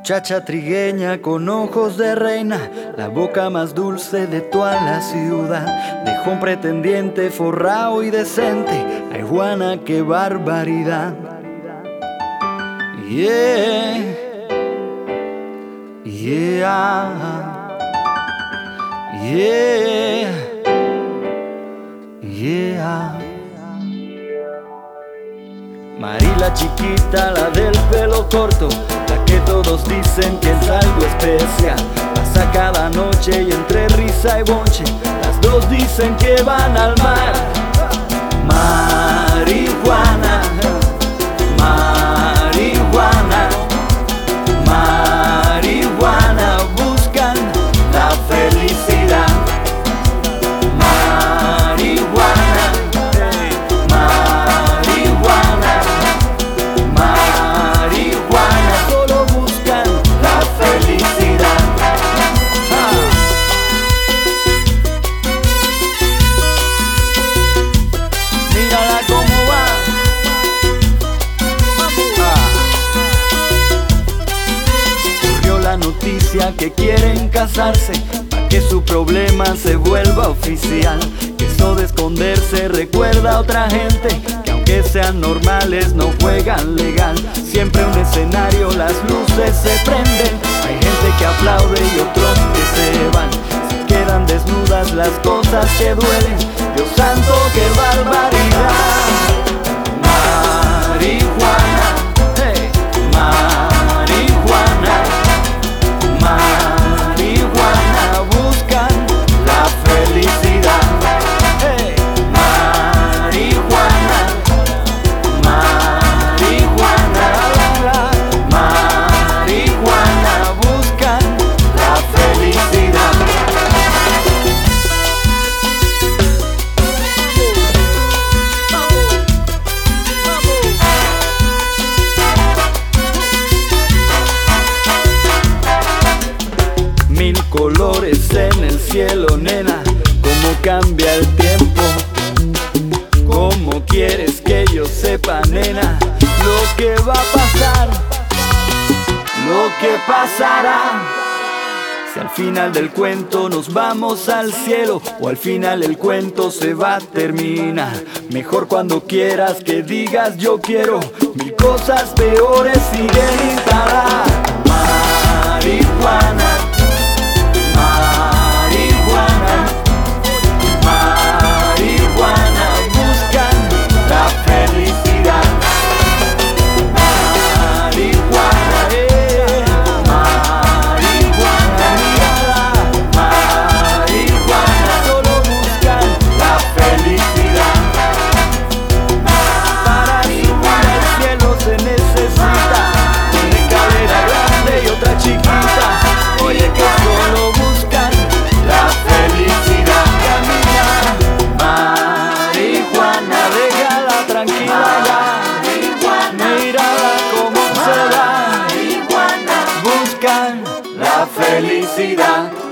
Muchacha trigueña con ojos de reina, la boca más dulce de toda la ciudad. Dejó un pretendiente forrado y decente. Ay, Juana, qué barbaridad. Yeah, yeah, yeah, yeah. Mari la chiquita, la del pelo corto, la que todos dicen que es algo especial. Pasa cada noche y entre risa y bonche, las dos dicen que van al mar. Marihuana, marihuana, marihuana, buscan la felicidad. Marihuana, marihuana, marihuana, solo buscan la felicidad. Mírala cómo va. Corrió la noticia que quieren casarse, pa' que su problema se vuelva oficial. Que eso de esconderse recuerda a otra gente, que aunque sean normales no juegan legal. Siempre un escenario, las luces se prenden, hay gente que aplaude y otros que se van. Se quedan desnudas las cosas que duelen, Dios santo, qué barbaridad. Marihuana, hey, marihuana, marihuana, buscan la felicidad. Hey, marihuana, marihuana, marihuana, buscan la felicidad. Mil colores en el cielo, nena, cómo cambia el tiempo. ¿Cómo quieres que yo sepa, nena, lo que va a pasar? Lo que pasará. Si al final del cuento nos vamos al cielo, o al final el cuento se va a terminar. Mejor cuando quieras que digas yo quiero, mil cosas peores siguen instaladas. Marihuana, marihuana, marihuana, buscan la felicidad. Marihuana, marihuana, marihuana, solo buscan la felicidad. Para subir al cielo se necesita una escalera grande y otra chiquita. Oye, que solo buscan la felicidad. Camina, marihuana, déjala tranquila ya. Mírala cómo se va. Buscan la felicidad.